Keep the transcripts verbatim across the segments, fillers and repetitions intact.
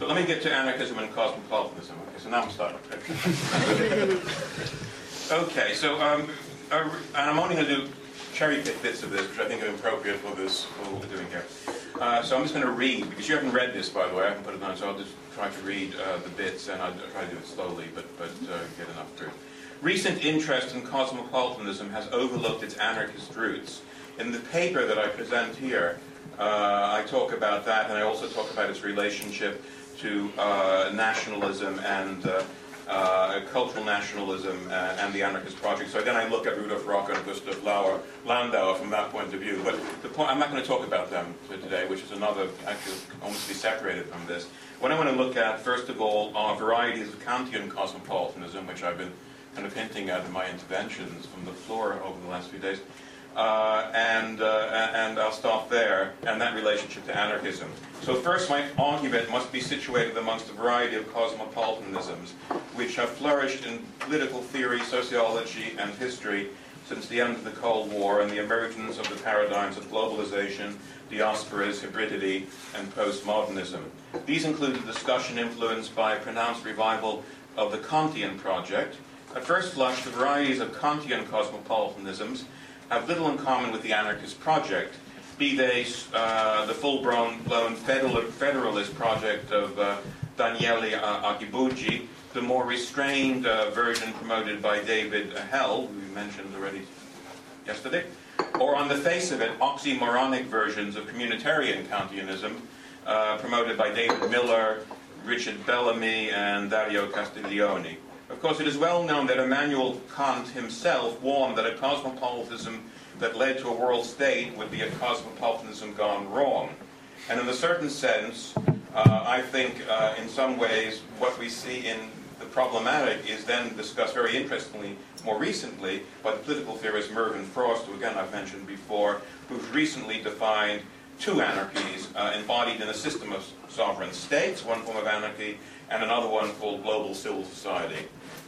let me get to anarchism and cosmopolitanism. Okay, so now I'm starting. Okay, so um, uh, and I'm only going to do cherry-pick bits of this, which I think are appropriate for this, for what we're doing here. Uh, so I'm just going to read, because you haven't read this, by the way, I haven't put it on, so I'll just try to read uh, the bits, and I'll try to do it slowly, but, but uh, get enough through. Recent interest in cosmopolitanism has overlooked its anarchist roots. In the paper that I present here, uh, I talk about that, and I also talk about its relationship to uh, nationalism and uh, uh, cultural nationalism uh, and the anarchist project. So then I look at Rudolf Rocker and Gustav Lauer, Landauer from that point of view. But the point, I'm not going to talk about them today, which is another, actually, almost be separated from this. What I want to look at, first of all, are varieties of Kantian cosmopolitanism, which I've been kind of hinting at in my interventions from the floor over the last few days. Uh, and, uh, and I'll stop there, and that relationship to anarchism. So first, my argument must be situated amongst a variety of cosmopolitanisms, which have flourished in political theory, sociology, and history since the end of the Cold War and the emergence of the paradigms of globalization, diasporas, hybridity, and postmodernism. These include a discussion influenced by a pronounced revival of the Kantian project. At first blush, the varieties of Kantian cosmopolitanisms have little in common with the anarchist project, be they uh, the full-blown federal, federalist project of uh, Daniele uh, Akibuji, the more restrained uh, version promoted by David Hell, who we mentioned already yesterday, or on the face of it, oxymoronic versions of communitarian Kantianism uh, promoted by David Miller, Richard Bellamy, and Dario Castiglione. Of course, it is well known that Immanuel Kant himself warned that a cosmopolitanism that led to a world state would be a cosmopolitanism gone wrong. And in a certain sense, uh, I think uh, in some ways what we see in the problematic is then discussed very interestingly more recently by the political theorist Mervyn Frost, who again I've mentioned before, who's recently defined two anarchies uh, embodied in a system of sovereign states, one form of anarchy, and another one called global civil society.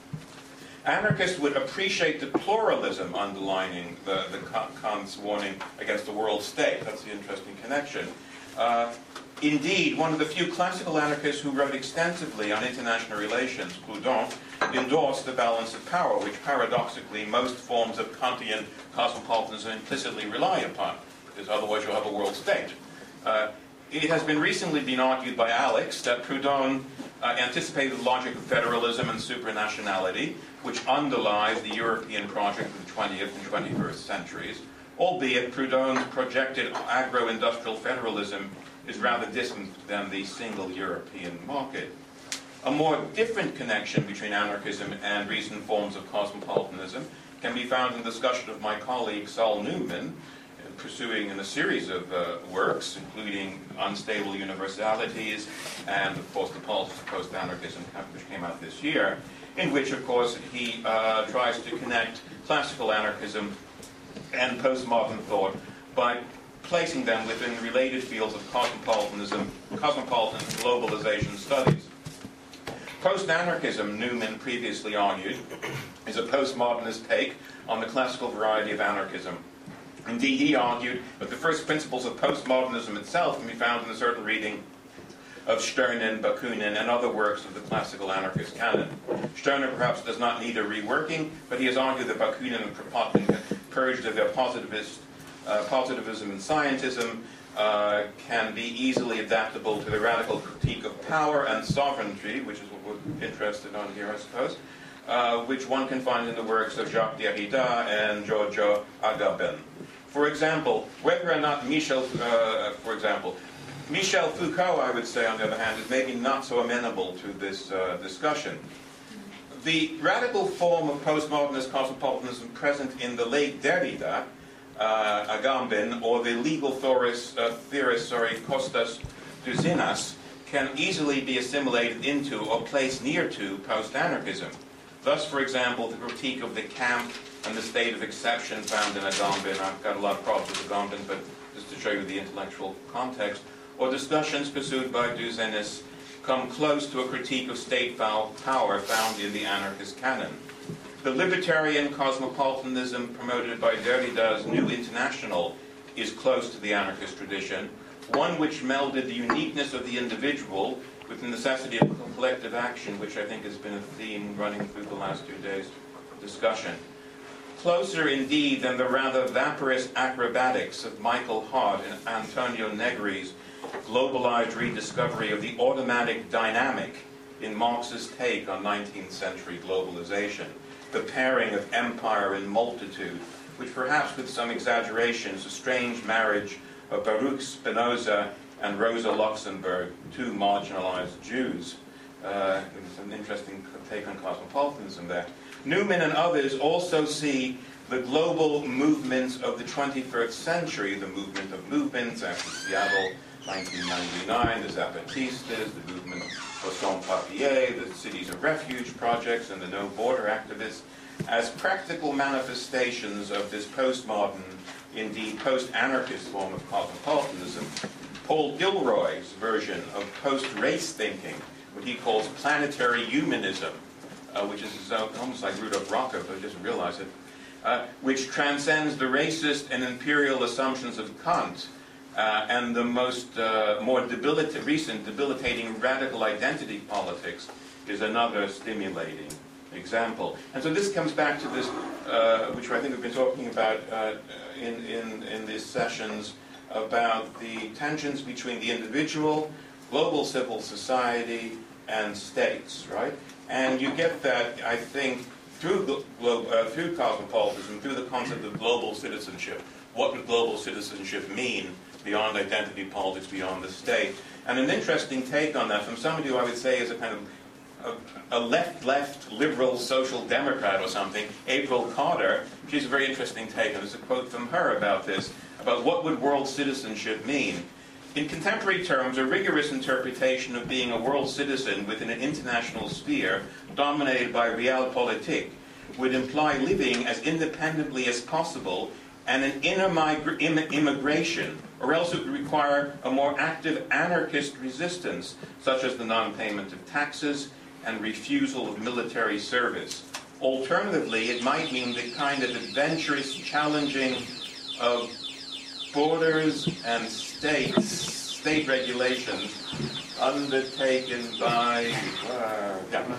Anarchists would appreciate the pluralism underlining the, the Kant's warning against the world state. That's the interesting connection. Uh, indeed, one of the few classical anarchists who wrote extensively on international relations, Proudhon, endorsed the balance of power, which paradoxically most forms of Kantian cosmopolitanism implicitly rely upon, because otherwise you'll have a world state. Uh, it has been recently been argued by Alex that Proudhon uh, anticipated the logic of federalism and supranationality, which underlies the European project of the twentieth and twenty-first centuries, albeit Proudhon's projected agro-industrial federalism is rather distant than the single European market. A more different connection between anarchism and recent forms of cosmopolitanism can be found in the discussion of my colleague Saul Newman, pursuing in a series of uh, works, including Unstable Universalities and, of course, The Politics of Post-Anarchism, which came out this year, in which, of course, he uh, tries to connect classical anarchism and postmodern thought by placing them within the related fields of cosmopolitanism, cosmopolitan globalization studies. Post-anarchism, Newman previously argued, is a postmodernist take on the classical variety of anarchism. Indeed, he argued that the first principles of postmodernism itself can be found in a certain reading of Stirner, Bakunin, and other works of the classical anarchist canon. Stirner perhaps does not need a reworking, but he has argued that Bakunin and Kropotkin purged of their positivist, uh, positivism and scientism uh, can be easily adaptable to the radical critique of power and sovereignty, which is what we're interested on here, I suppose, uh, which one can find in the works of Jacques Derrida and Giorgio Agamben. For example, whether or not Michel, uh, for example, Michel Foucault, I would say, on the other hand, is maybe not so amenable to this uh, discussion. The radical form of postmodernist cosmopolitanism present in the late Derrida, uh, Agamben, or the legal theorist, uh, theorist sorry, Kostas Douzinas, can easily be assimilated into or placed near to post-anarchism. Thus, for example, the critique of the camp and the state of exception found in Agamben. I've got a lot of problems with Agamben, but just to show you the intellectual context, or discussions pursued by Douzinas come close to a critique of state power found in the anarchist canon. The libertarian cosmopolitanism promoted by Derrida's New International is close to the anarchist tradition, one which melded the uniqueness of the individual with the necessity of collective action, which I think has been a theme running through the last two days' discussion. Closer indeed than the rather vaporous acrobatics of Michael Hart and Antonio Negri's globalized rediscovery of the automatic dynamic in Marx's take on nineteenth century globalization, the pairing of empire and multitude, which perhaps with some exaggeration is a strange marriage of Baruch Spinoza and Rosa Luxemburg, two marginalized Jews. Uh, it's an interesting take on cosmopolitanism there. Newman and others also see the global movements of the twenty-first century, the movement of movements after Seattle, nineteen ninety-nine, the Zapatistas, the movement of sans-papiers, the Cities of Refuge projects, and the No Border activists, as practical manifestations of this postmodern, indeed post-anarchist form of cosmopolitanism. Paul Gilroy's version of post-race thinking, what he calls planetary humanism, uh, which is almost like Rudolf Rocker, but he doesn't realize it, uh, which transcends the racist and imperial assumptions of Kant, uh, and the most uh, more debilita- recent debilitating radical identity politics is another stimulating example. And so this comes back to this, uh, which I think we've been talking about uh, in, in, in these sessions, about the tensions between the individual, global civil society, and states, right? And you get that, I think, through, glo- uh, through cosmopolitanism, through the concept of global citizenship. What would global citizenship mean beyond identity politics, beyond the state? And an interesting take on that from somebody who I would say is a kind of a left-left liberal social democrat or something, April Carter. She's a very interesting take, and there's a quote from her about this, about what would world citizenship mean. In contemporary terms, a rigorous interpretation of being a world citizen within an international sphere dominated by realpolitik would imply living as independently as possible and an inner migra- im- immigration, or else it would require a more active anarchist resistance, such as the non-payment of taxes and refusal of military service. Alternatively, it might mean the kind of adventurous challenging of borders and states, state regulations undertaken by, uh,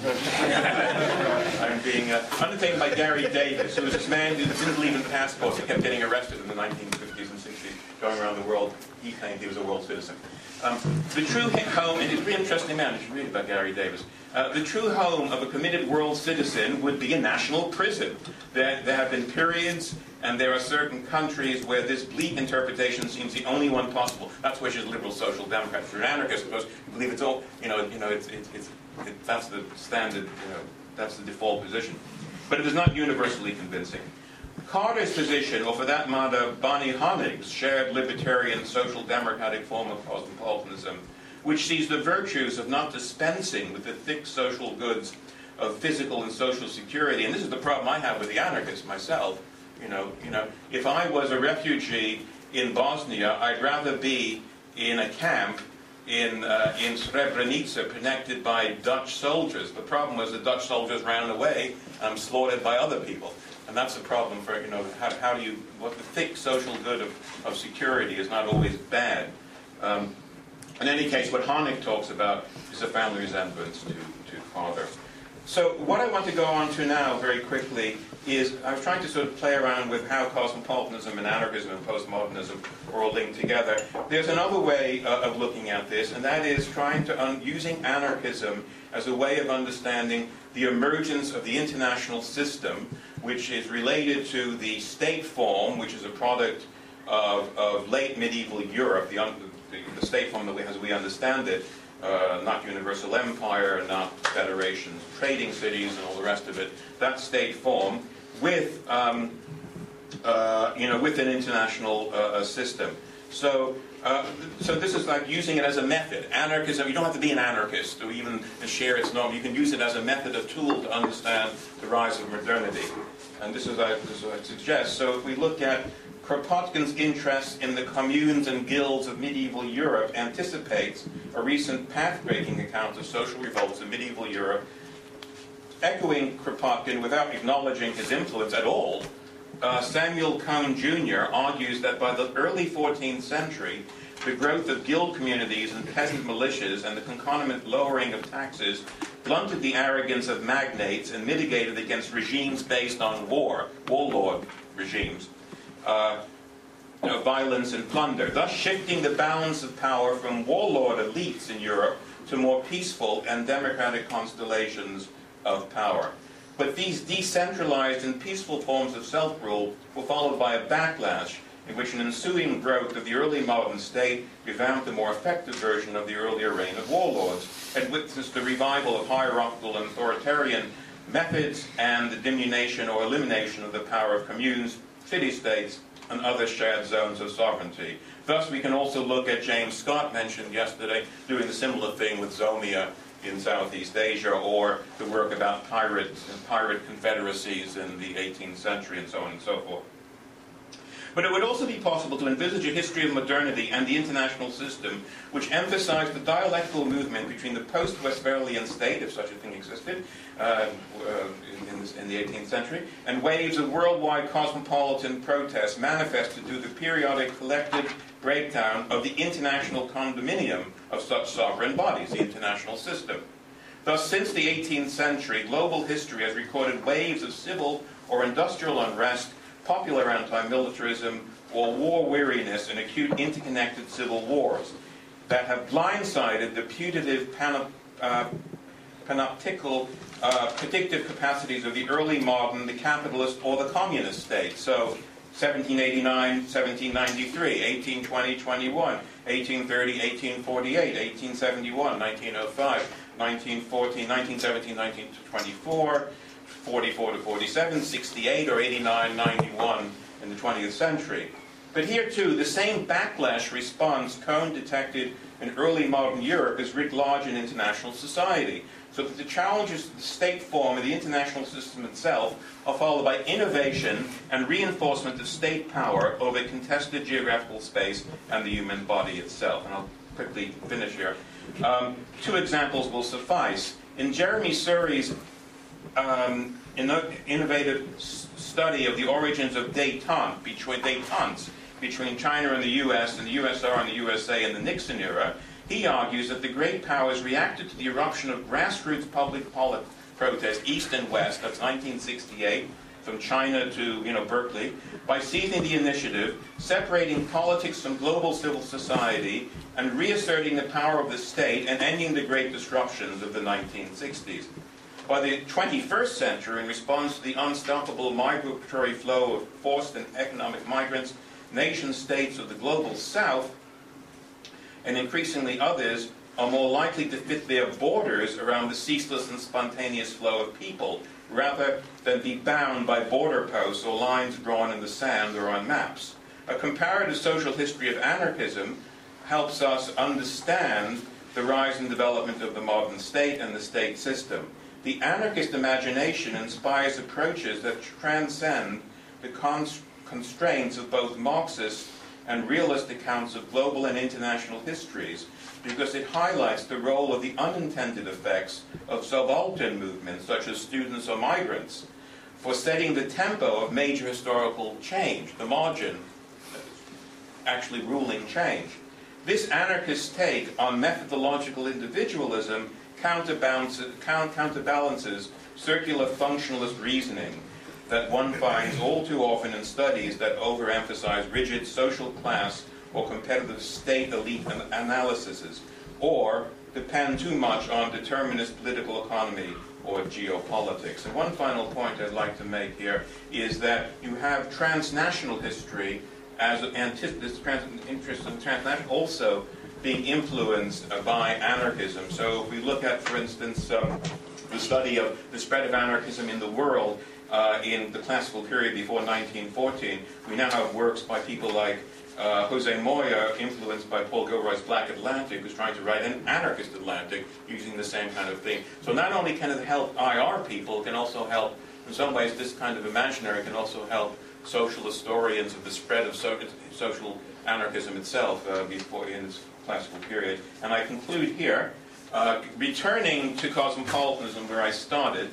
yeah, I'm being uh, undertaken by Gary Davis, who was this man who didn't believe in passports and kept getting arrested in the nineteen fifties and sixties, going around the world. He claimed he was a world citizen. Um, the true home, and he's a really interesting man, you should read about Gary Davis. Uh, the true home of a committed world citizen would be a national prison. There, there have been periods, and there are certain countries where this bleak interpretation seems the only one possible. That's where she's a liberal social democrat. If you're an anarchist, of course, you believe it's all, you know, you know, it's, it's, it's, it, that's the standard, you know, that's the default position. But it is not universally convincing. Carter's position, or for that matter, Bonnie Honig's shared libertarian social democratic form of cosmopolitanism, which sees the virtues of not dispensing with the thick social goods of physical and social security. And this is the problem I have with the anarchists myself. You know, you know, if I was a refugee in Bosnia, I'd rather be in a camp in uh, in Srebrenica protected by Dutch soldiers. The problem was the Dutch soldiers ran away and slaughtered by other people. And that's the problem for, you know, how, how do you, what the thick social good of, of security is not always bad. Um, in any case, what Honig talks about is a family resemblance to, to Carter. So what I want to go on to now very quickly is, I was trying to sort of play around with how cosmopolitanism and anarchism and postmodernism are all linked together. There's another way uh, of looking at this, and that is trying to, un- using anarchism as a way of understanding the emergence of the international system, which is related to the state form, which is a product of, of late medieval Europe, the, un- the, the state form that we, as we understand it, uh, not universal empire, not federations, trading cities, and all the rest of it. That state form with, um, uh, you know, with an international uh, system. So. Uh, so this is like using it as a method. Anarchism, you don't have to be an anarchist or even share its norm. You can use it as a method, a tool to understand the rise of modernity. And this is what I, this is what I suggest. So if we look at Kropotkin's interest in the communes and guilds of medieval Europe anticipates a recent path-breaking account of social revolts in medieval Europe, echoing Kropotkin without acknowledging his influence at all. Uh, Samuel Cone Junior argues that by the early fourteenth century, the growth of guild communities and peasant militias and the concomitant lowering of taxes blunted the arrogance of magnates and mitigated against regimes based on war, warlord regimes, uh, you know, violence and plunder, thus shifting the balance of power from warlord elites in Europe to more peaceful and democratic constellations of power. But these decentralized and peaceful forms of self-rule were followed by a backlash in which an ensuing growth of the early modern state revamped a more effective version of the earlier reign of warlords, and witnessed the revival of hierarchical and authoritarian methods and the diminution or elimination of the power of communes, city-states, and other shared zones of sovereignty. Thus, we can also look at James Scott, mentioned yesterday, doing the similar thing with Zomia in Southeast Asia, or the work about pirates and pirate confederacies in the eighteenth century, and so on and so forth. But it would also be possible to envisage a history of modernity and the international system which emphasized the dialectical movement between the post-Westphalian state, if such a thing existed, uh, uh, in, this, in the eighteenth century, and waves of worldwide cosmopolitan protests manifested through the periodic collective breakdown of the international condominium of such sovereign bodies, the international system. Thus, since the eighteenth century, global history has recorded waves of civil or industrial unrest, popular anti-militarism, or war weariness and acute interconnected civil wars that have blindsided the putative panop uh, panoptical uh, predictive capacities of the early modern, the capitalist, or the communist state. So seventeen eighty-nine, seventeen ninety-three, eighteen twenty, twenty-one, eighteen thirty, eighteen forty-eight, eighteen seventy-one, nineteen oh five, nineteen fourteen, nineteen seventeen, nineteen twenty-four, forty-four to forty-seven, sixty-eight or eighty-nine, ninety-one in the twentieth century. But here too, the same backlash response Cohn detected in early modern Europe is writ large in international society, so that the challenges to the state form of the international system itself are followed by innovation and reinforcement of state power over contested geographical space and the human body itself. And I'll quickly finish here. Um, two examples will suffice. In Jeremy Surrey's Um, inno innovative s study of the origins of détente between détentes between China and the U S and the U S R and the U S A in the Nixon era, he argues that the great powers reacted to the eruption of grassroots public protest, east and west, that's nineteen sixty-eight, from China to you know Berkeley, by seizing the initiative, separating politics from global civil society, and reasserting the power of the state and ending the great disruptions of the nineteen sixties. By the twenty-first century, in response to the unstoppable migratory flow of forced and economic migrants, nation-states of the global south, and increasingly others, are more likely to fit their borders around the ceaseless and spontaneous flow of people, rather than be bound by border posts or lines drawn in the sand or on maps. A comparative social history of anarchism helps us understand the rise and development of the modern state and the state system. The anarchist imagination inspires approaches that transcend the constraints of both Marxist and realist accounts of global and international histories, because it highlights the role of the unintended effects of subaltern movements, such as students or migrants, for setting the tempo of major historical change, the margin actually ruling change. This anarchist take on methodological individualism counterbalances, counterbalances circular functionalist reasoning that one finds all too often in studies that overemphasize rigid social class or competitive state elite analyses, or depend too much on determinist political economy or geopolitics. And one final point I'd like to make here is that you have transnational history as this trans interest in transnational also being influenced by anarchism. So if we look at, for instance, um, the study of the spread of anarchism in the world uh, in the classical period before nineteen fourteen, we now have works by people like uh, Jose Moya, influenced by Paul Gilroy's Black Atlantic, who's trying to write an anarchist Atlantic using the same kind of thing. So not only can it help I R people, it can also help, in some ways, this kind of imaginary can also help social historians of the spread of so social anarchism itself uh, before in its classical period. And I conclude here, uh, returning to cosmopolitanism where I started,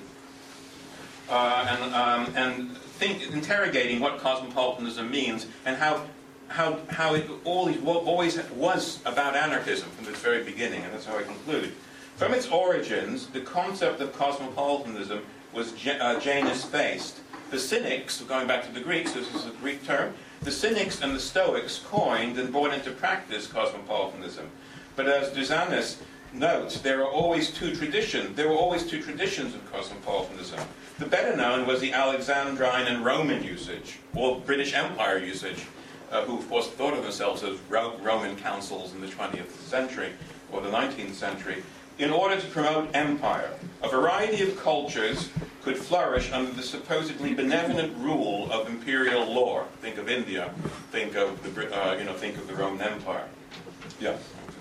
uh, and, um, and think, interrogating what cosmopolitanism means and how how, how it always, always was about anarchism from its very beginning, and that's how I conclude. From its origins, the concept of cosmopolitanism was uh, Janus-based. The Cynics, going back to the Greeks, this is a Greek term, the Cynics and the Stoics coined and brought into practice cosmopolitanism. But as Dusanus notes, there are always two traditions. There were always two traditions of cosmopolitanism. The better known was the Alexandrine and Roman usage, or British Empire usage, uh, who of course thought of themselves as Ro Roman councils in the twentieth century or the nineteenth century, in order to promote empire. A variety of cultures could flourish under the supposedly benevolent rule of imperial law. Think of India. Think of the uh, you know think of the Roman Empire. Yeah.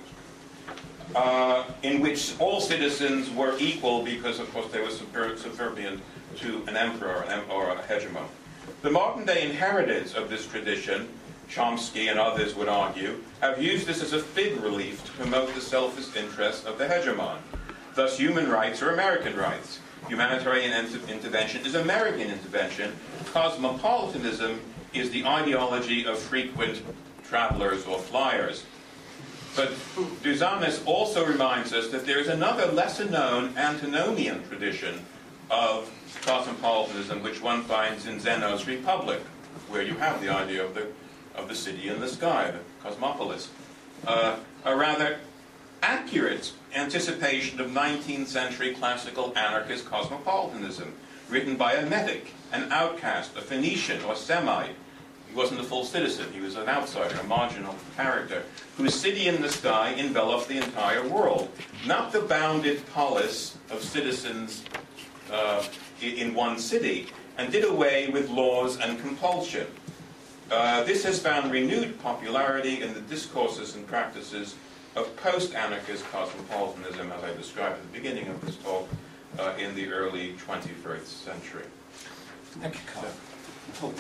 Uh, in which all citizens were equal because, of course, they were subservient to an emperor or a hegemon. The modern-day inheritors of this tradition, Chomsky and others would argue, have used this as a fig relief to promote the selfish interests of the hegemon. Thus, human rights are American rights. Humanitarian inter intervention is American intervention. Cosmopolitanism is the ideology of frequent travelers or flyers. But Dusanus also reminds us that there is another lesser-known antinomian tradition of cosmopolitanism, which one finds in Zeno's Republic, where you have the idea of the, of the city in the sky, the cosmopolis. Uh, a rather accurate anticipation of nineteenth century classical anarchist cosmopolitanism, written by a metic, an outcast, a Phoenician or Semite. He wasn't a full citizen, he was an outsider, a marginal character, whose city in the sky enveloped the entire world. Not the bounded polis of citizens uh, in one city, and did away with laws and compulsion. Uh, this has found renewed popularity in the discourses and practices of post-anarchist cosmopolitanism, as I described at the beginning of this talk, uh, in the early twenty-first century. Thank you, Carl. Oh.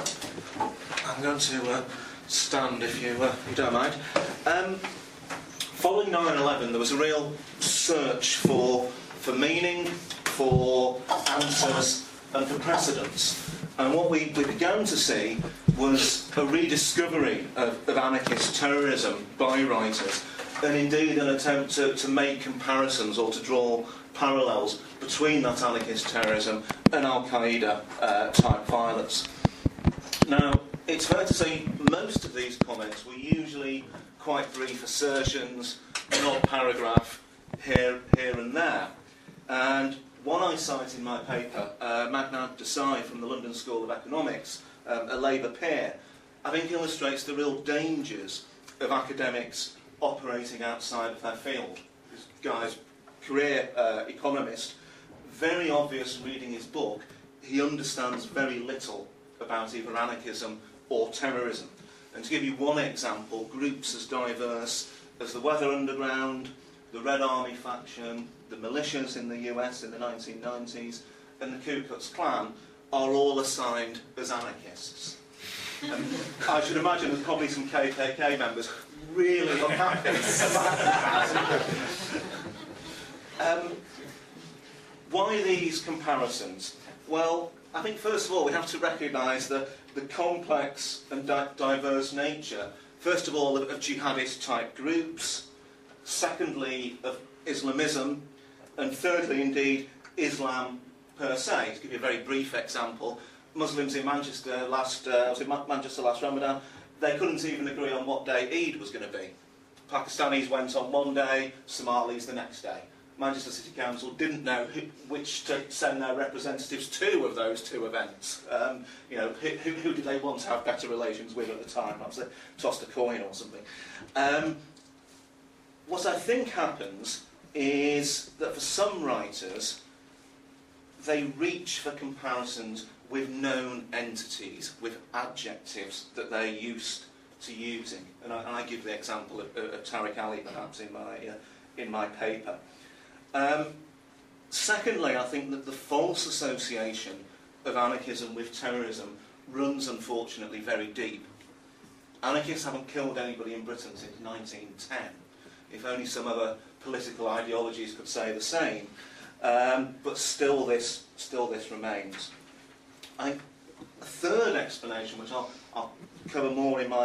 I'm going to uh, stand if you, uh, you don't mind. Um, following nine eleven, there was a real search for, for meaning, for answers, and for precedents. And what we, we began to see was a rediscovery of, of anarchist terrorism by writers, and indeed an attempt to, to make comparisons or to draw parallels between that anarchist terrorism and Al-Qaeda uh, type violence. Now, it's fair to say most of these comments were usually quite brief assertions, an odd paragraph here, here and there. And one I cite in my paper, uh, Magnad Desai from the London School of Economics, um, a Labour peer, I think illustrates the real dangers of academics operating outside of their field. This guy's career uh, economist, very obvious reading his book, he understands very little about either anarchism or terrorism. And to give you one example, groups as diverse as the Weather Underground, the Red Army faction, the militias in the U S in the nineteen nineties, and the Ku Klux Klan are all assigned as anarchists. And I should imagine there's probably some K K K members really unhappy about that. Um, why these comparisons? Well, I think first of all we have to recognise the, the complex and di diverse nature, first of all, of, of jihadist type groups, secondly of Islamism, and thirdly indeed Islam per se. To give you a very brief example, Muslims in Manchester last, uh, I was in Ma Manchester last Ramadan, they couldn't even agree on what day Eid was going to be. Pakistanis went on one day, Somalis the next day. Manchester City Council didn't know who, which to send their representatives to of those two events. Um, you know, who, who, who did they want to have better relations with at the time? Perhaps they tossed a coin or something. Um, what I think happens is that for some writers, they reach for comparisons with known entities, with adjectives that they're used to using. And I, and I give the example of, of Tariq Ali, perhaps, in my, uh, in my paper. Um, secondly, I think that the false association of anarchism with terrorism runs, unfortunately, very deep. Anarchists haven't killed anybody in Britain since nineteen ten, if only some other political ideologies could say the same. Um, but still this, still this remains. I think a third explanation, which I'll, I'll cover more in my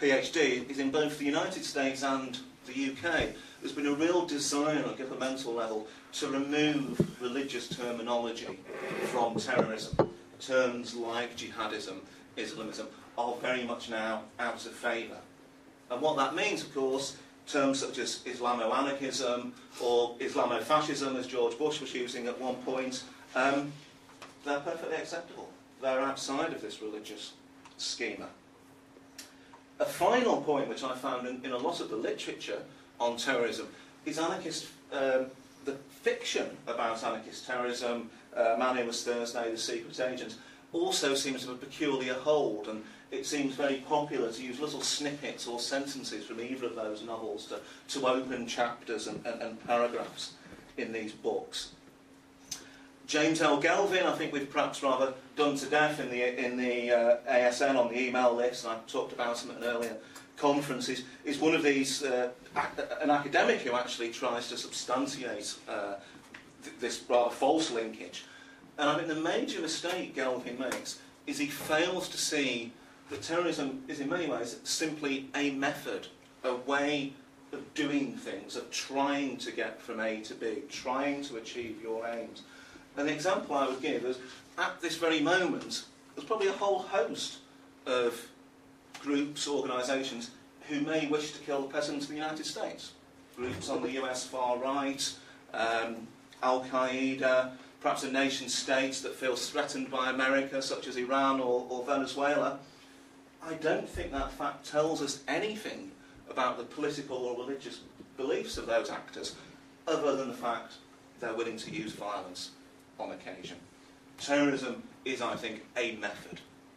PhD is in both the United States and the U K. There's been a real desire on a governmental level to remove religious terminology from terrorism. Terms like jihadism, Islamism are very much now out of favour. And what that means, of course, terms such as Islamo-anarchism or Islamofascism, as George Bush was using at one point, um, they're perfectly acceptable. They're outside of this religious schema. A final point which I found in, in a lot of the literature on terrorism is anarchist, um, the fiction about anarchist terrorism, uh, Man Who Was Thursday, The Secret Agent, also seems to have a peculiar hold, and it seems very popular to use little snippets or sentences from either of those novels to, to open chapters and, and, and paragraphs in these books. James L. Gelvin, I think we've perhaps rather done to death in the, in the uh, A S N on the email list, and I talked about him at an earlier conference, is, is one of these, uh, an academic who actually tries to substantiate uh, th this rather false linkage. And I think the major mistake Gelvin makes is he fails to see that terrorism is in many ways simply a method, a way of doing things, of trying to get from A to B, trying to achieve your aims. And the example I would give is, at this very moment, there's probably a whole host of groups, organisations, who may wish to kill the President of the United States. Groups on the U S far right, um, Al-Qaeda, perhaps a nation-state that feels threatened by America, such as Iran or, or Venezuela. I don't think that fact tells us anything about the political or religious beliefs of those actors, other than the fact they're willing to use violence on occasion. Terrorism is, I think, a method.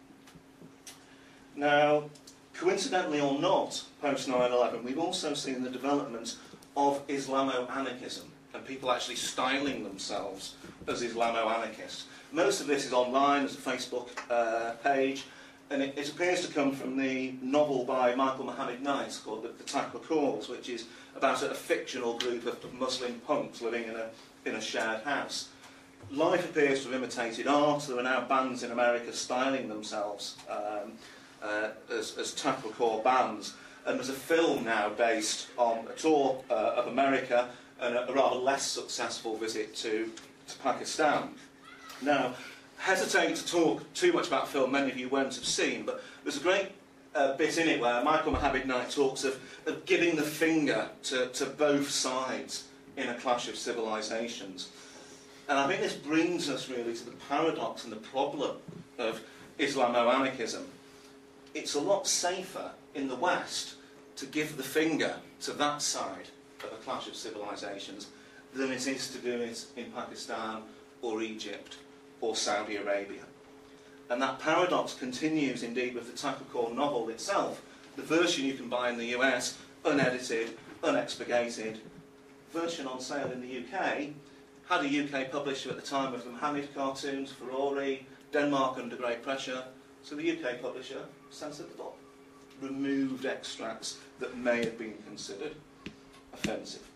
Now, coincidentally or not, post nine eleven, we've also seen the development of Islamo-anarchism, and people actually styling themselves as Islamo-anarchists. Most of this is online, as a Facebook uh, page, and it, it appears to come from the novel by Michael Mohammed Knight called The, the Taqwa Cause, which is about a, a fictional group of, of Muslim punks living in a, in a shared house. Life appears to have imitated art. There are now bands in America styling themselves um, uh, as, as Taqwa Core bands, and there's a film now based on a tour uh, of America and a, a rather less successful visit to, to Pakistan. Now, hesitate to talk too much about a film many of you won't have seen, but there's a great uh, bit in it where Michael Mohammed Knight talks of, of giving the finger to, to both sides in a clash of civilisations. And I think this brings us really to the paradox and the problem of Islamo-anarchism. It's a lot safer in the West to give the finger to that side of a clash of civilisations than it is to do it in Pakistan or Egypt or Saudi Arabia. And that paradox continues indeed with the Taqwa Core novel itself. The version you can buy in the U S, unedited, unexpurgated, version on sale in the U K, had a U K publisher at the time of the Mohammed cartoons, Furore, Denmark Under Great Pressure, so the U K publisher censored the book, removed extracts that may have been considered offensive.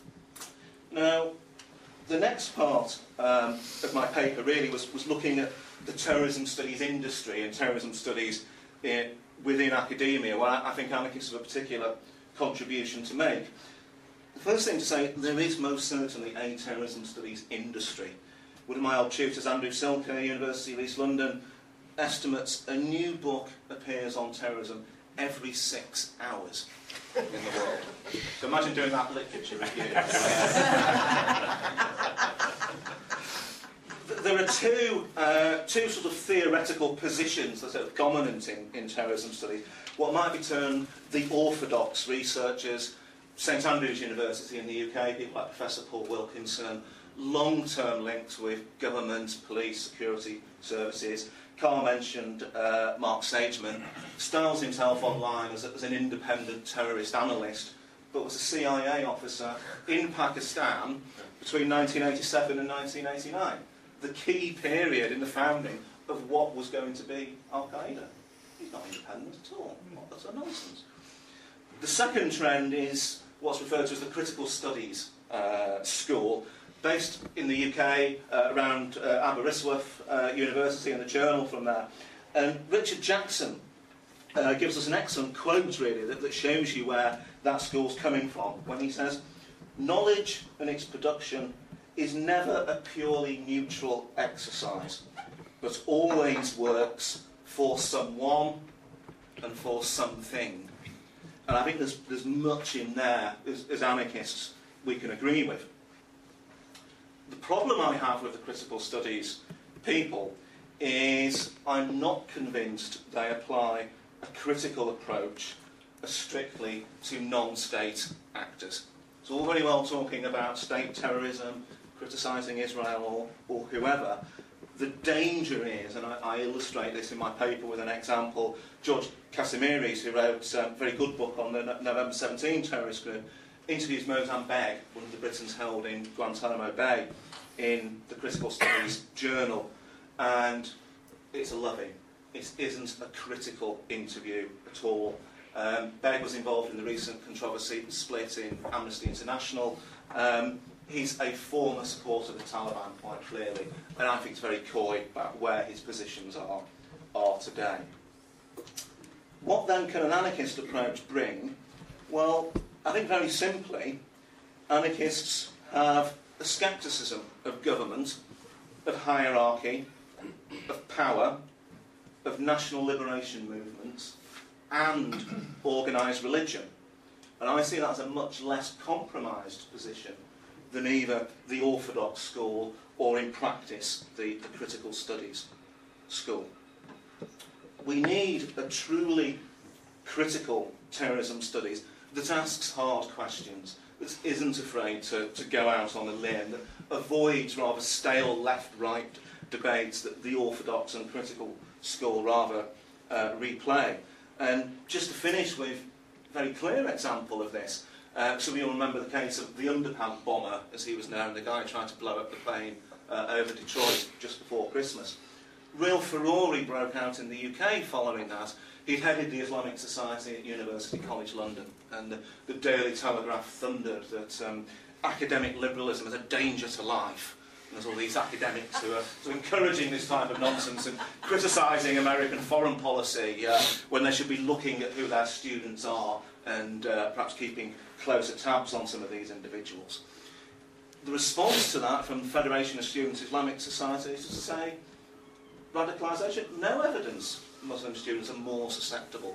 Now, the next part um, of my paper really was, was looking at the terrorism studies industry and terrorism studies in, within academia, where I, I think anarchists have a particular contribution to make. The first thing to say, there is most certainly a terrorism studies industry. One of my old tutors, Andrew Silker, University of East London, estimates a new book appears on terrorism every six hours in the world. So imagine doing that literature review. There are two, uh, two sort of theoretical positions that are dominant in, in terrorism studies. What might be termed the orthodox researchers, St Andrews University in the U K, people like Professor Paul Wilkinson, long-term links with government, police, security services. Carl mentioned uh, Mark Sageman, styles himself online as, a, as an independent terrorist analyst, but was a C I A officer in Pakistan between nineteen eighty-seven and nineteen eighty-nine, the key period in the founding of what was going to be Al-Qaeda. He's not independent at all. That's a nonsense. The second trend is what's referred to as the critical studies uh, school, based in the U K uh, around uh, Aberystwyth uh, University and the journal from there. And Richard Jackson uh, gives us an excellent quote, really, that, that shows you where that school's coming from, when he says, "Knowledge and its production is never a purely neutral exercise, but always works for someone and for something." And I think there's, there's much in there, as, as anarchists, we can agree with. The problem I have with the critical studies people is I'm not convinced they apply a critical approach as strictly to non-state actors. It's all very well talking about state terrorism, criticising Israel or, or whoever. The danger is, and I, I illustrate this in my paper with an example, George Casimiris, who wrote a very good book on the November seventeenth terrorist group, interviews Mozambique Beg, one of the Britons held in Guantanamo Bay, in the Critical Studies Journal, and it's a loving. It isn't a critical interview at all. Um, Beg was involved in the recent controversy split in Amnesty International. Um, he's a former supporter of the Taliban, quite clearly, and I think it's very coy about where his positions are, are today. What then can an anarchist approach bring? Well, I think very simply, anarchists have a scepticism of government, of hierarchy, of power, of national liberation movements, and organised religion. And I see that as a much less compromised position than either the orthodox school or, in practice, the, the critical studies school. We need a truly critical terrorism studies that asks hard questions, that isn't afraid to, to go out on a limb, that avoids rather stale left-right debates that the orthodox and critical school rather uh, replay. And just to finish with a very clear example of this, uh, so we all remember the case of the underpants bomber, as he was known, the guy trying to blow up the plane uh, over Detroit just before Christmas. Real furore broke out in the U K following that. He'd headed the Islamic Society at University College London, and the, the Daily Telegraph thundered that um, academic liberalism is a danger to life. And there's all these academics who are, who are encouraging this type of nonsense and criticising American foreign policy uh, when they should be looking at who their students are and uh, perhaps keeping closer tabs on some of these individuals. The response to that from the Federation of Students Islamic Society is to say, radicalisation, no evidence Muslim students are more susceptible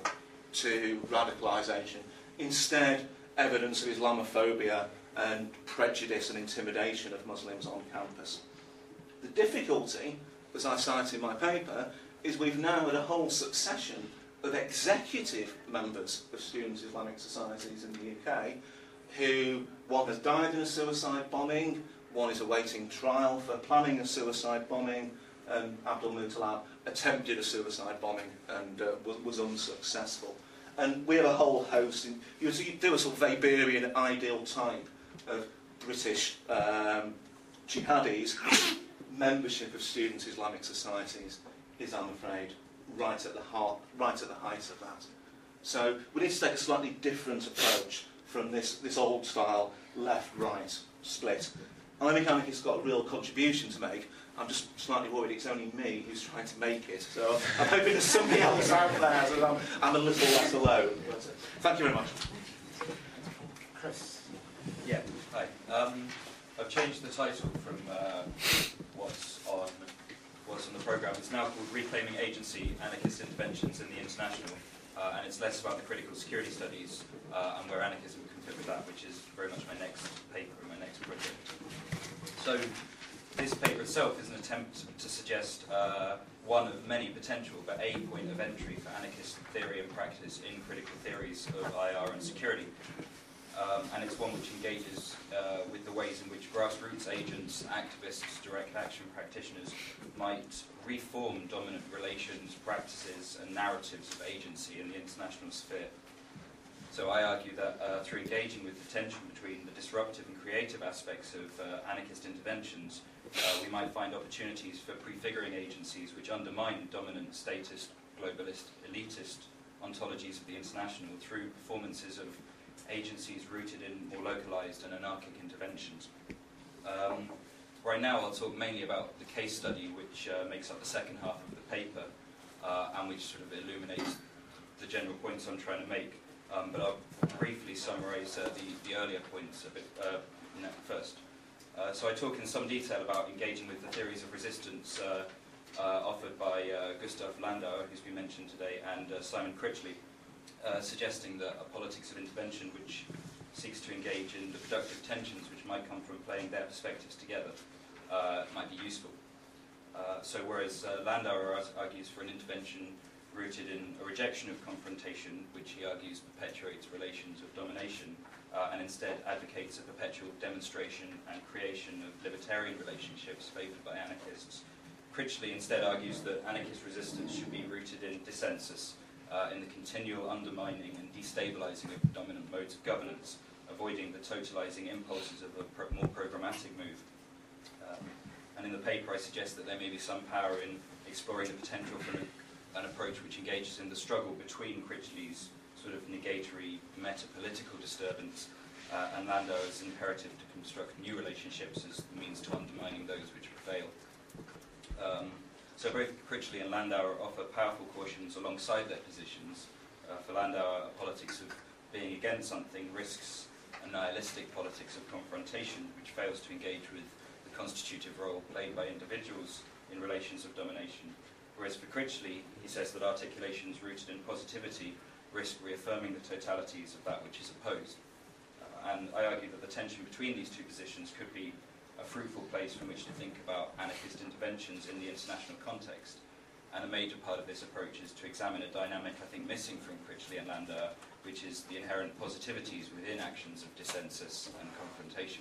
to radicalisation. Instead, evidence of Islamophobia and prejudice and intimidation of Muslims on campus. The difficulty, as I cite in my paper, is we've now had a whole succession of executive members of Students' Islamic Societies in the U K who, one has died in a suicide bombing, one is awaiting trial for planning a suicide bombing, and Abdul Muttalab attempted a suicide bombing and uh, was, was unsuccessful. And we have a whole host, in, you do a sort of Weberian ideal type of British um, jihadis. Membership of Students' Islamic Societies is, I'm afraid, right at the heart, right at the height of that. So we need to take a slightly different approach from this, this old-style left-right split. I think anarchists got a real contribution to make. I'm just slightly worried it's only me who's trying to make it. So I'm hoping there's somebody else out there so I'm, I'm a little less alone. But, uh, thank you very much. Chris. Yeah, hi. Um, I've changed the title from uh, what's on what's on the programme. It's now called Reclaiming Agency, Anarchist Interventions in the International, uh, and it's less about the critical security studies uh, and where anarchism can fit with that, which is very much my next paper and my next project. So this paper itself is an attempt to suggest uh, one of many potential, but a point of entry for anarchist theory and practice in critical theories of I R and security. Um, and it's one which engages uh, with the ways in which grassroots agents, activists, direct action practitioners might reform dominant relations, practices and narratives of agency in the international sphere. So I argue that uh, through engaging with the tension between the disruptive and creative aspects of uh, anarchist interventions, uh, we might find opportunities for prefiguring agencies which undermine dominant statist, globalist, elitist ontologies of the international through performances of agencies rooted in more localised and anarchic interventions. Um, right now I'll talk mainly about the case study which uh, makes up the second half of the paper uh, and which sort of illuminates the general points I'm trying to make, um, but I'll briefly summarise uh, the, the earlier points a bit uh, no, first. Uh, so I talk in some detail about engaging with the theories of resistance uh, uh, offered by uh, Gustav Landauer, who's been mentioned today, and uh, Simon Critchley, uh, suggesting that a politics of intervention which seeks to engage in the productive tensions which might come from playing their perspectives together uh, might be useful. Uh, so whereas uh, Landauer argues for an intervention rooted in a rejection of confrontation, which he argues perpetuates relations of domination, uh, and instead advocates a perpetual demonstration and creation of libertarian relationships favoured by anarchists, Critchley instead argues that anarchist resistance should be rooted in dissensus, uh, in the continual undermining and destabilising of dominant modes of governance, avoiding the totalising impulses of a pro more programmatic move. Um, and in the paper I suggest that there may be some power in exploring the potential for an, an approach which engages in the struggle between Critchley's sort of negatory meta-political disturbance uh, and Landauer's imperative to construct new relationships as the means to undermining those which prevail. Um, so both Critchley and Landauer offer powerful cautions alongside their positions. Uh, for Landauer, a politics of being against something risks a nihilistic politics of confrontation which fails to engage with the constitutive role played by individuals in relations of domination. Whereas for Critchley, he says that articulations rooted in positivity risk reaffirming the totalities of that which is opposed. Uh, and I argue that the tension between these two positions could be a fruitful place from which to think about anarchist interventions in the international context. And a major part of this approach is to examine a dynamic I think missing from Critchley and Landauer, which is the inherent positivities within actions of dissensus and confrontation.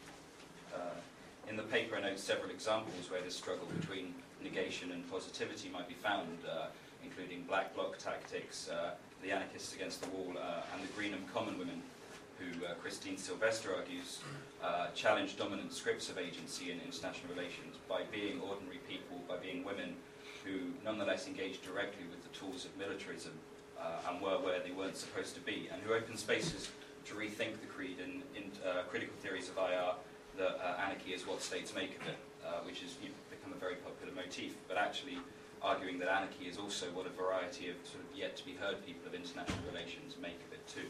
Uh, in the paper I note several examples where this struggle between negation and positivity might be found, uh, including black bloc tactics, uh, the anarchists against the wall, uh, and the Greenham common women, who uh, Christine Sylvester argues uh, challenge dominant scripts of agency in international relations by being ordinary people, by being women who nonetheless engage directly with the tools of militarism uh, and were where they weren't supposed to be, and who open spaces to rethink the creed in, in uh, critical theories of I R that uh, anarchy is what states make of it, uh, which has you know, become a very popular motif, but actually arguing that anarchy is also what a variety of sort of yet to be heard people of international relations make of it too.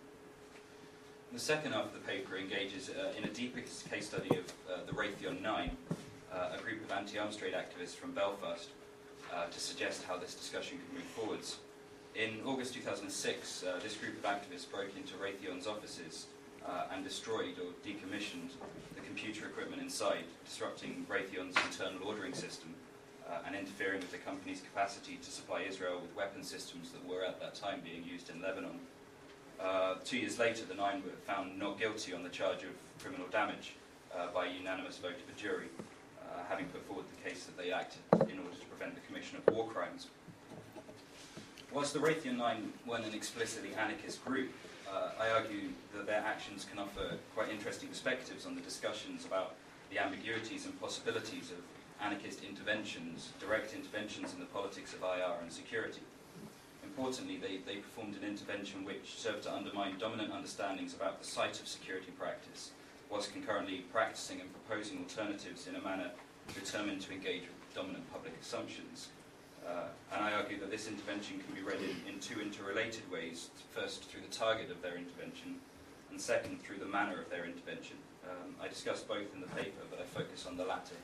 The second half of the paper engages uh, in a deeper case study of uh, the Raytheon Nine, uh, a group of anti-arms trade activists from Belfast, uh, to suggest how this discussion could move forwards. In August two thousand six, uh, this group of activists broke into Raytheon's offices uh, and destroyed or decommissioned the computer equipment inside, disrupting Raytheon's internal ordering system uh, and interfering with the company's capacity to supply Israel with weapon systems that were at that time being used in Lebanon. Uh, two years later, the nine were found not guilty on the charge of criminal damage uh, by a unanimous vote of a jury, uh, having put forward the case that they acted in order to prevent the commission of war crimes. Whilst the Raytheon Nine weren't an explicitly anarchist group, uh, I argue that their actions can offer quite interesting perspectives on the discussions about the ambiguities and possibilities of anarchist interventions, direct interventions in the politics of I R and security. Importantly, they, they performed an intervention which served to undermine dominant understandings about the site of security practice, whilst concurrently practicing and proposing alternatives in a manner determined to engage with dominant public assumptions. Uh, and I argue that this intervention can be read in, in two interrelated ways. First, through the target of their intervention, and second, through the manner of their intervention. Um, I discuss both in the paper, but I focus on the latter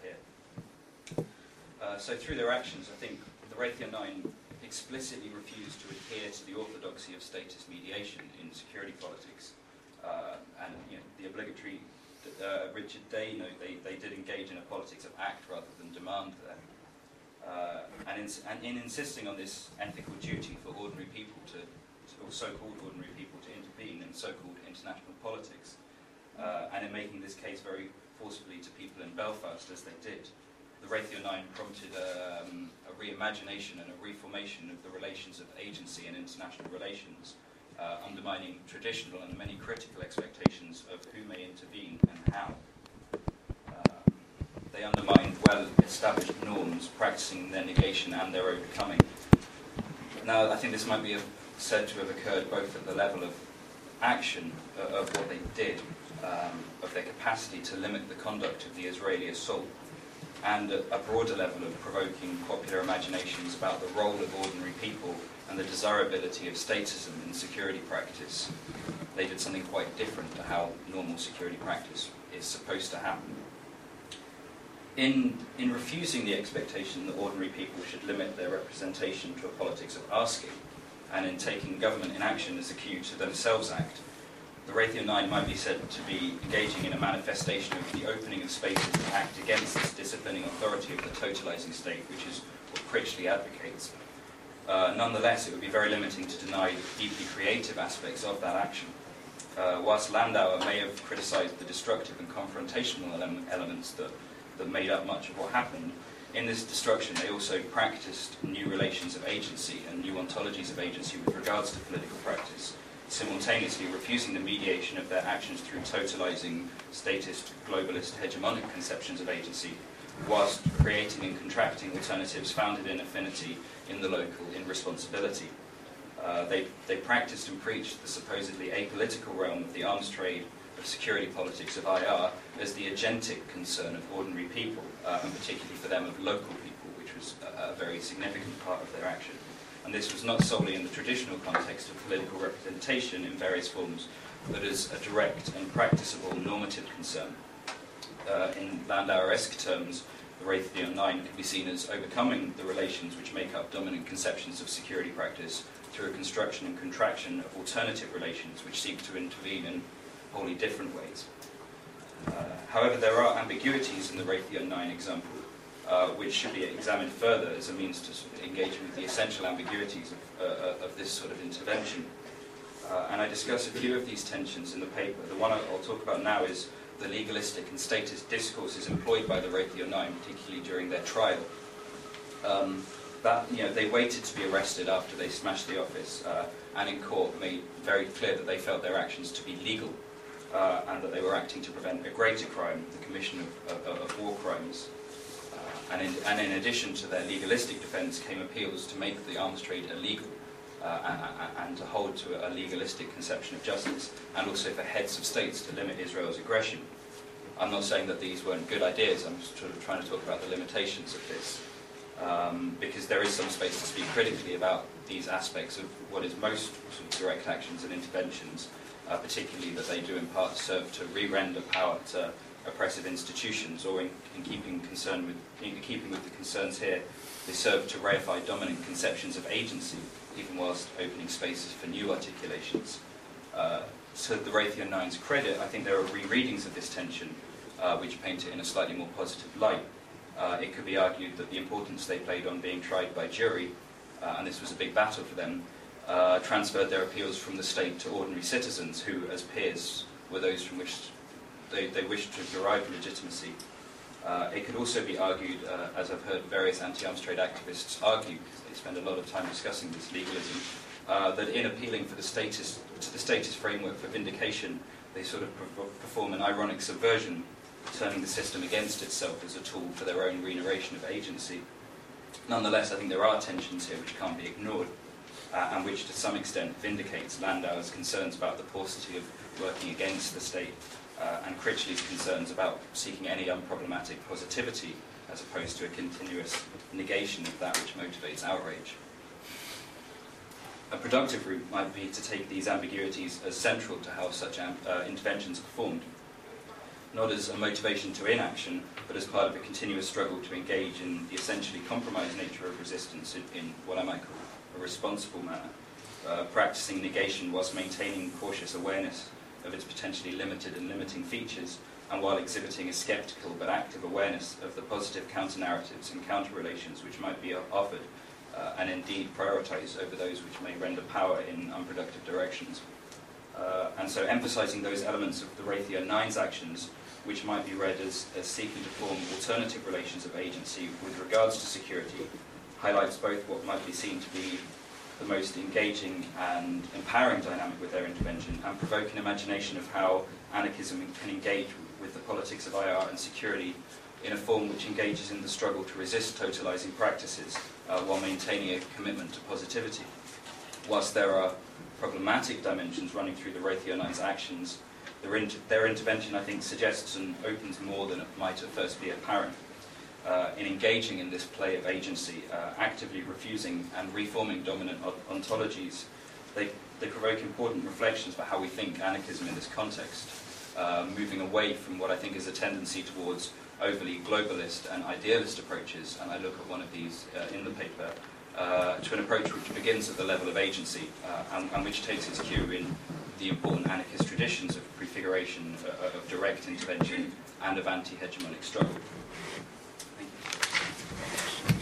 here. Uh, so through their actions, I think the Raytheon Nine explicitly refused to adhere to the orthodoxy of statist mediation in security politics. Uh, and you know, the obligatory uh, Richard Day, you know, they, they did engage in a politics of act rather than demand there. Uh, and, in, and in insisting on this ethical duty for ordinary people to, to or so-called ordinary people to intervene in so-called international politics, uh, and in making this case very forcibly to people in Belfast as they did, the Raytheon Nine prompted um, a reimagination and a reformation of the relations of agency and international relations, uh, undermining traditional and many critical expectations of who may intervene and how. Uh, they undermined well-established norms, practicing their negation and their overcoming. Now, I think this might be a, said to have occurred both at the level of action uh, of what they did, um, of their capacity to limit the conduct of the Israeli assault, and a, a broader level of provoking popular imaginations about the role of ordinary people and the desirability of statism in security practice. They did something quite different to how normal security practice is supposed to happen. In, in refusing the expectation that ordinary people should limit their representation to a politics of asking, and in taking government inaction as a cue to themselves act, the Raytheon Nine might be said to be engaging in a manifestation of the opening of spaces to act against this disciplining authority of the totalising state, which is what Critchley advocates. Uh, nonetheless, it would be very limiting to deny deeply creative aspects of that action. Uh, whilst Landauer may have criticised the destructive and confrontational ele elements that, that made up much of what happened, in this destruction they also practised new relations of agency and new ontologies of agency with regards to political practice, simultaneously refusing the mediation of their actions through totalising, statist, globalist, hegemonic conceptions of agency, whilst creating and contracting alternatives founded in affinity, in the local, in responsibility. Uh, they, they practiced and preached the supposedly apolitical realm of the arms trade, of security politics, of I R, as the agentic concern of ordinary people, uh, and particularly for them of local people, which was a, a very significant part of their action. And this was not solely in the traditional context of political representation in various forms, but as a direct and practicable normative concern. Uh, in Landauer-esque terms, the Raytheon Nine can be seen as overcoming the relations which make up dominant conceptions of security practice through a construction and contraction of alternative relations which seek to intervene in wholly different ways. Uh, however, there are ambiguities in the Raytheon Nine example, uh, which should be examined further as a means to sort of engage with the essential ambiguities of, uh, of this sort of intervention. Uh, and I discuss a few of these tensions in the paper. The one I'll talk about now is the legalistic and statist discourses employed by the Raytheon Nine, particularly during their trial. Um, that, you know, they waited to be arrested after they smashed the office, uh, and in court made very clear that they felt their actions to be legal, uh, and that they were acting to prevent a greater crime, the commission of, of, of war crimes. Uh, and, in, and in addition to their legalistic defence came appeals to make the arms trade illegal, uh, and, and to hold to a legalistic conception of justice, and also for heads of states to limit Israel's aggression. I'm not saying that these weren't good ideas, I'm just sort of trying to talk about the limitations of this. Um, because there is some space to speak critically about these aspects of what is most sort of direct actions and interventions, uh, particularly that they do in part serve to re-render power to oppressive institutions, or in, in keeping concern with in keeping with the concerns here, they serve to reify dominant conceptions of agency, even whilst opening spaces for new articulations. Uh, to the Raytheon Nine's credit, I think there are rereadings of this tension uh, which paint it in a slightly more positive light. Uh, it could be argued that the importance they played on being tried by jury, uh, and this was a big battle for them, uh, transferred their appeals from the state to ordinary citizens who, as peers, were those from which they, they wished to derive legitimacy. Uh, it could also be argued, uh, as I've heard various anti-arms trade activists argue, because they spend a lot of time discussing this legalism, uh, that in appealing for the statist, to the statist framework for vindication, they sort of perform an ironic subversion, turning the system against itself as a tool for their own re-narration of agency. Nonetheless, I think there are tensions here which can't be ignored, uh, and which to some extent vindicates Landauer's concerns about the paucity of working against the state, uh, and Critchley's concerns about seeking any unproblematic positivity as opposed to a continuous negation of that which motivates outrage. A productive route might be to take these ambiguities as central to how such uh, interventions are performed, not as a motivation to inaction, but as part of a continuous struggle to engage in the essentially compromised nature of resistance in, in what I might call a responsible manner, uh, practicing negation whilst maintaining cautious awareness of its potentially limited and limiting features, and while exhibiting a sceptical but active awareness of the positive counter-narratives and counter-relations which might be offered, uh, and indeed prioritised over those which may render power in unproductive directions. Uh, and so emphasising those elements of the Raytheon Nine's actions which might be read as, as seeking to form alternative relations of agency with regards to security, highlights both what might be seen to be the most engaging and empowering dynamic with their intervention, and provoke an imagination of how anarchism can engage with the politics of I R and security in a form which engages in the struggle to resist totalising practices uh, while maintaining a commitment to positivity. Whilst there are problematic dimensions running through the Raytheon Nine's actions, their, inter their intervention, I think, suggests and opens more than it might at first be apparent. uh, in engaging in this play of agency, uh, actively refusing and reforming dominant ontologies, they, they provoke important reflections about how we think anarchism in this context, uh, moving away from what I think is a tendency towards overly globalist and idealist approaches, and I look at one of these uh, in the paper, uh, to an approach which begins at the level of agency, uh, and, and which takes its cue in the important anarchist traditions of prefiguration, uh, of direct intervention, and of anti-hegemonic struggle.